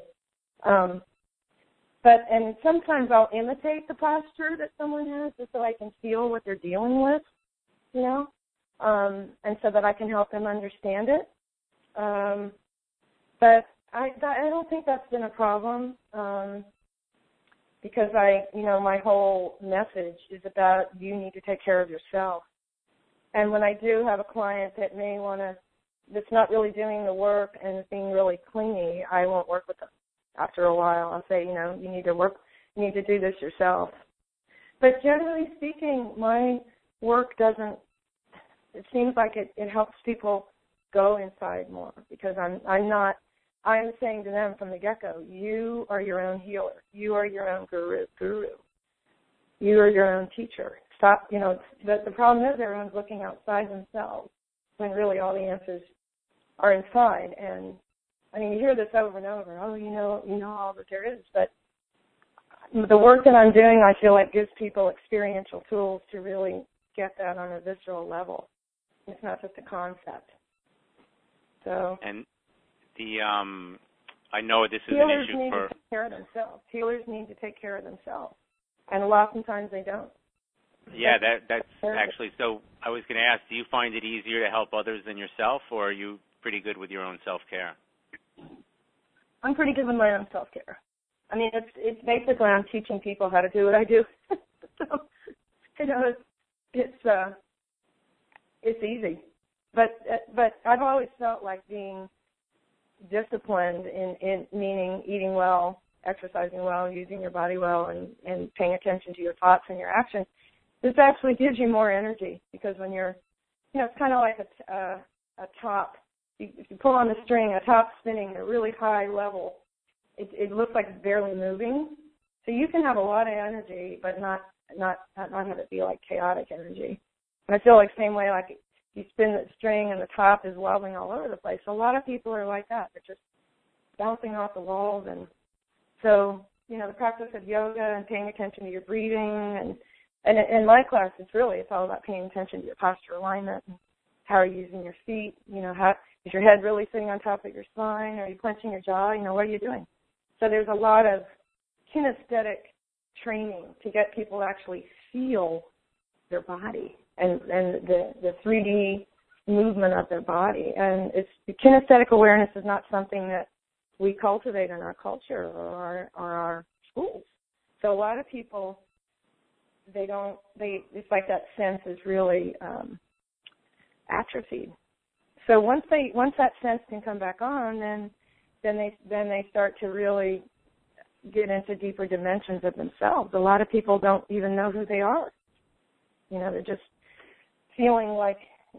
[SPEAKER 2] And sometimes I'll imitate the posture that someone has just so I can feel what they're dealing with, you know, and so that I can help them understand it. But I don't think that's been a problem because my whole message is about you need to take care of yourself. And when I do have a client that that's not really doing the work and is being really clingy, I won't work with them. After a while, I'll say, you know, you need to do this yourself. But generally speaking, my work it seems like it helps people go inside more because I'm saying to them from the get-go, you are your own healer. You are your own guru. You are your own teacher. Stop, you know, the problem is everyone's looking outside themselves when really all the answers are inside. And, I mean, you hear this over and over, oh, you know all that there is. But the work that I'm doing, I feel like gives people experiential tools to really get that on a visceral level. It's not just a concept. So. And
[SPEAKER 1] I know this is an issue
[SPEAKER 2] for... Healers need to take care of themselves. Healers need to take care of themselves. And a lot of times they don't.
[SPEAKER 1] Yeah, that's actually, so I was going to ask, do you find it easier to help others than yourself, or are you pretty good with your own self-care?
[SPEAKER 2] I'm pretty good with my own self-care. I mean, it's basically I'm teaching people how to do what I do. So, you know, it's easy. But I've always felt like being disciplined in meaning eating well, exercising well, using your body well, and paying attention to your thoughts and your actions. This actually gives you more energy because when you're, you know, it's kind of like a top. If you pull on the string, a top spinning at a really high level, it looks like it's barely moving. So you can have a lot of energy, but not have it be like chaotic energy. And I feel like the same way, like you spin the string and the top is wobbling all over the place. So a lot of people are like that. They're just bouncing off the walls. And so, you know, the practice of yoga and paying attention to your breathing and in my class, it's all about paying attention to your posture alignment and how are you using your feet. You know, how is your head really sitting on top of your spine? Are you clenching your jaw? You know, what are you doing? So there's a lot of kinesthetic training to get people to actually feel their body and the 3D movement of their body. And the kinesthetic awareness is not something that we cultivate in our culture or our schools. So a lot of people, it's like that sense is really atrophied. So once that sense can come back on, then they start to really get into deeper dimensions of themselves. A lot of people don't even know who they are. You know, they're just feeling like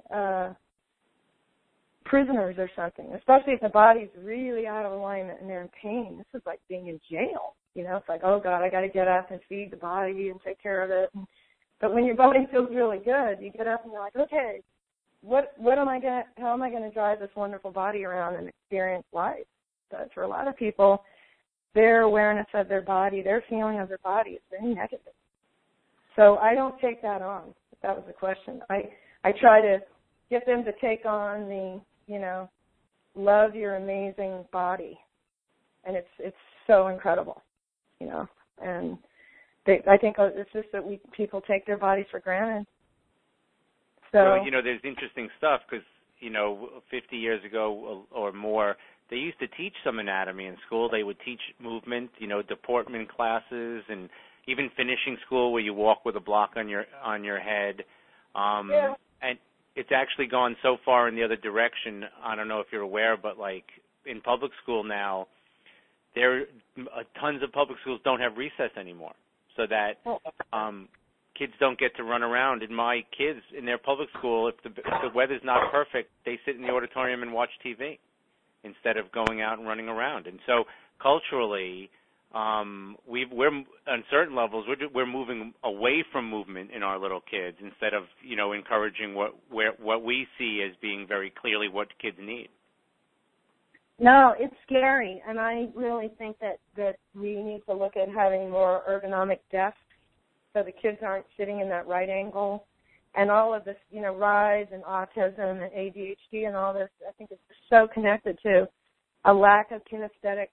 [SPEAKER 2] prisoners or something, especially if the body's really out of alignment and they're in pain. This is like being in jail. You know, it's like, oh, God, I got to get up and feed the body and take care of it. But when your body feels really good, you get up and you're like, okay, how am I gonna drive this wonderful body around and experience life? But for a lot of people, their awareness of their body, their feeling of their body is very negative. So I don't take that on, if that was the question. I try to get them to take on the, love your amazing body. And it's so incredible, And I think it's just that people take their bodies for granted. So,
[SPEAKER 1] well, there's interesting stuff because, 50 years ago or more, they used to teach some anatomy in school. They would teach movement, deportment classes, and even finishing school where you walk with a block on your head.
[SPEAKER 2] Yeah.
[SPEAKER 1] And it's actually gone so far in the other direction. I don't know if you're aware, but like in public school now, tons of public schools don't have recess anymore, so that kids don't get to run around. And my kids in their public school, if the weather's not perfect, they sit in the auditorium and watch TV instead of going out and running around. And so culturally, we're on certain levels we're moving away from movement in our little kids instead of encouraging what we see as being very clearly what kids need.
[SPEAKER 2] No, it's scary, and I really think that we need to look at having more ergonomic desks so the kids aren't sitting in that right angle. And all of this, rise and autism and ADHD and all this, I think it's so connected to a lack of kinesthesia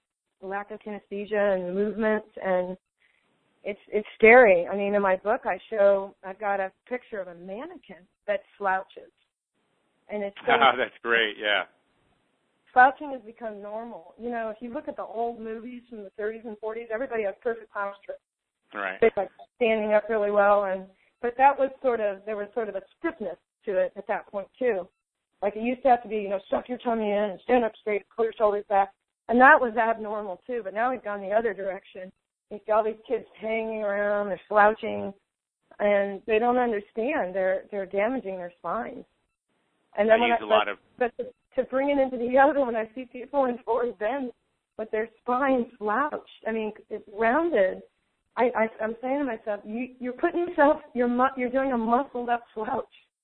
[SPEAKER 2] and movement, and it's scary. I mean, in my book I've got a picture of a mannequin that slouches, and it's so
[SPEAKER 1] that's great, yeah.
[SPEAKER 2] Slouching has become normal. If you look at the old movies from the 30s and 40s, everybody has perfect posture.
[SPEAKER 1] Right.
[SPEAKER 2] They're like standing up really well, but that was there was sort of a stiffness to it at that point too. Like it used to have to be, stuff your tummy in and stand up straight, pull your shoulders back, and that was abnormal too. But now we've gone the other direction. You see all these kids hanging around, they're slouching, and they don't understand. They're damaging their spines. And then but to bring it into the other one, I see people in forward bend with their spines slouched. I mean, it's rounded. I'm saying to myself, you're putting yourself, you're doing a muscled up slouch.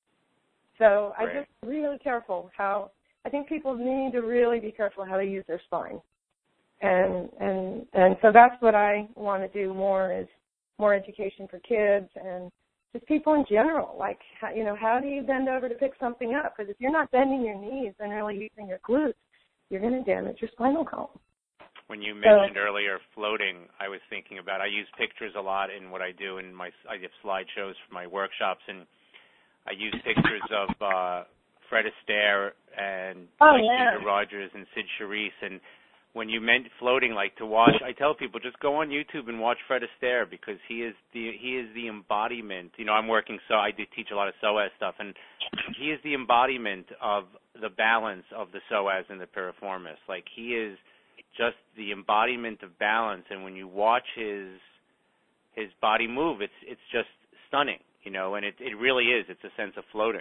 [SPEAKER 2] So
[SPEAKER 1] right.
[SPEAKER 2] I just really careful how, I think people need to really be careful how they use their spine. And so that's what I want to do more, is more education for kids and just people in general. Like, how do you bend over to pick something up? Because if you're not bending your knees and really using your glutes, you're going to damage your spinal column.
[SPEAKER 1] When you mentioned earlier floating, I was thinking about, I use pictures a lot in what I do in I give slideshows for my workshops, and I use pictures of Fred Astaire and Ginger Rogers and Sid Charisse. And when you meant floating, like to watch, I tell people just go on YouTube and watch Fred Astaire, because he is the embodiment. I'm working, so I do teach a lot of psoas stuff, and he is the embodiment of the balance of the psoas and the piriformis. Like, he is just the embodiment of balance, and when you watch his body move, it's just stunning, and it really is. It's a sense of floating.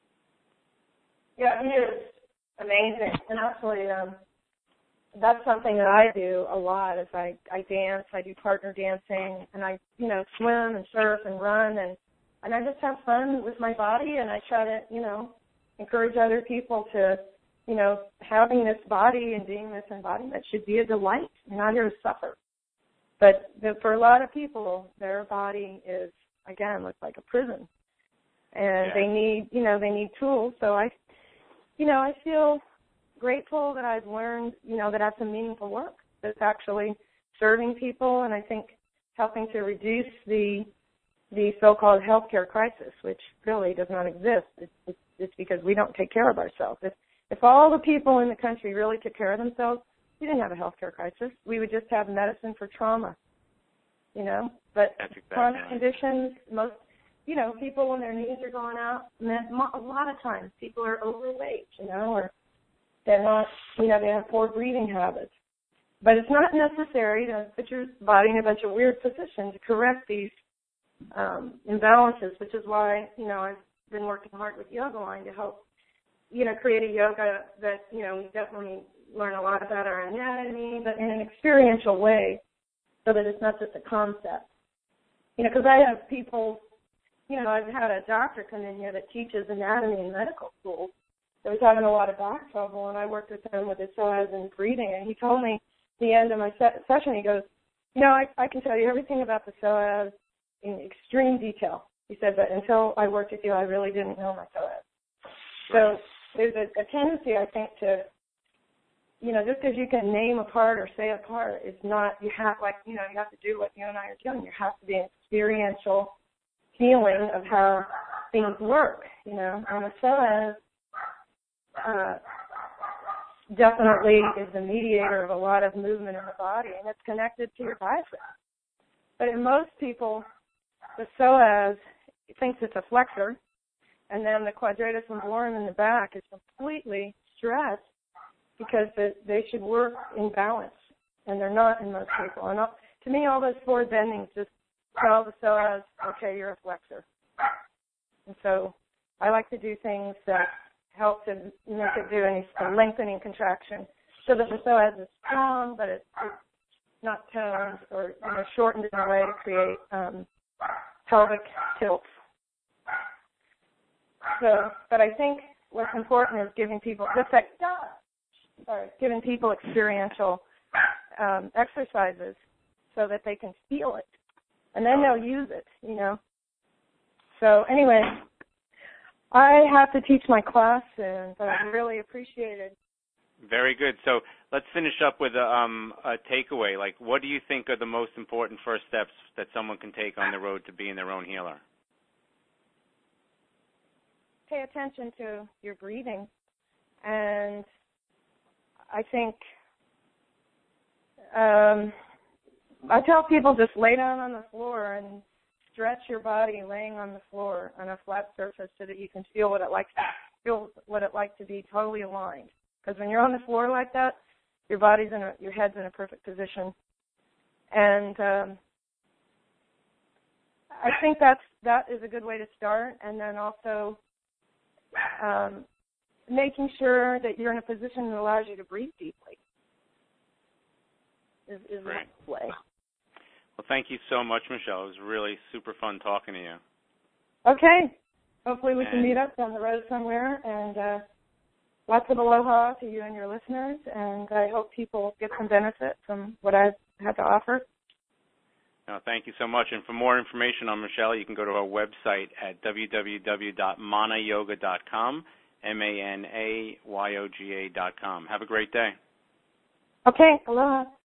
[SPEAKER 2] Yeah, it is amazing. And actually, that's something that I do a lot. Is I dance, I do partner dancing, and I swim and surf and run, and I just have fun with my body, and I try to encourage other people to having this body and being this embodiment should be a delight. You're not here to suffer. But for a lot of people, their body is, again, looks like a prison. And they need tools. So I feel grateful that I've learned, that that's some meaningful work. That's actually serving people, and I think helping to reduce the so-called healthcare crisis, which really does not exist. It's because we don't take care of ourselves. If all the people in the country really took care of themselves, we didn't have a healthcare crisis. We would just have medicine for trauma, But
[SPEAKER 1] exactly
[SPEAKER 2] chronic
[SPEAKER 1] right.
[SPEAKER 2] conditions, most, people when their knees are going out, and then a lot of times people are overweight, or they're not, they have poor breathing habits. But it's not necessary to put your body in a bunch of weird positions to correct these imbalances, which is why, I've been working hard with Yoga Line to help create a yoga that, we definitely learn a lot about our anatomy, but in an experiential way, so that it's not just a concept. Because I have people I've had a doctor come in here that teaches anatomy in medical school. He was having a lot of back trouble, and I worked with him with his psoas and breathing, and he told me at the end of my session, he goes, I can tell you everything about the psoas in extreme detail. He said, but until I worked with you, I really didn't know my psoas. So there's a tendency, I think, to, just because you can name a part or say a part, it's not, you have to do what you and I are doing. There has to be an experiential feeling of how things work, and the psoas definitely is the mediator of a lot of movement in the body, and it's connected to your diaphragm. But in most people, the psoas thinks it's a flexor, and then the quadratus lumborum in the back is completely stressed because they should work in balance, and they're not in most people. And to me, all those forward bendings just tell the psoas, okay, you're a flexor. And so I like to do things that help to make it do a lengthening contraction so that the psoas is strong, but it's not toned or shortened in a way to create pelvic tilts. So, but I think what's important is giving people experiential exercises so that they can feel it, and then they'll use it. So anyway, I have to teach my class soon, but I really appreciate it.
[SPEAKER 1] Very good. So let's finish up with a takeaway. Like, what do you think are the most important first steps that someone can take on the road to being their own healer?
[SPEAKER 2] Pay attention to your breathing. And I think I tell people just lay down on the floor and stretch your body laying on the floor on a flat surface so that you can feel what it likes to be totally aligned. Because when you're on the floor like that, your head's in a perfect position. And I think that is a good way to start. And then also making sure that you're in a position that allows you to breathe deeply is one way.
[SPEAKER 1] Well, thank you so much, Michelle. It was really super fun talking to you.
[SPEAKER 2] Okay. Hopefully we can meet up on the road somewhere. And lots of aloha to you and your listeners. And I hope people get some benefit from what I've had to offer.
[SPEAKER 1] No, thank you so much. And for more information on Michelle, you can go to our website at www.manayoga.com, MANAYOGA.com. Have a great day.
[SPEAKER 2] Okay. Aloha.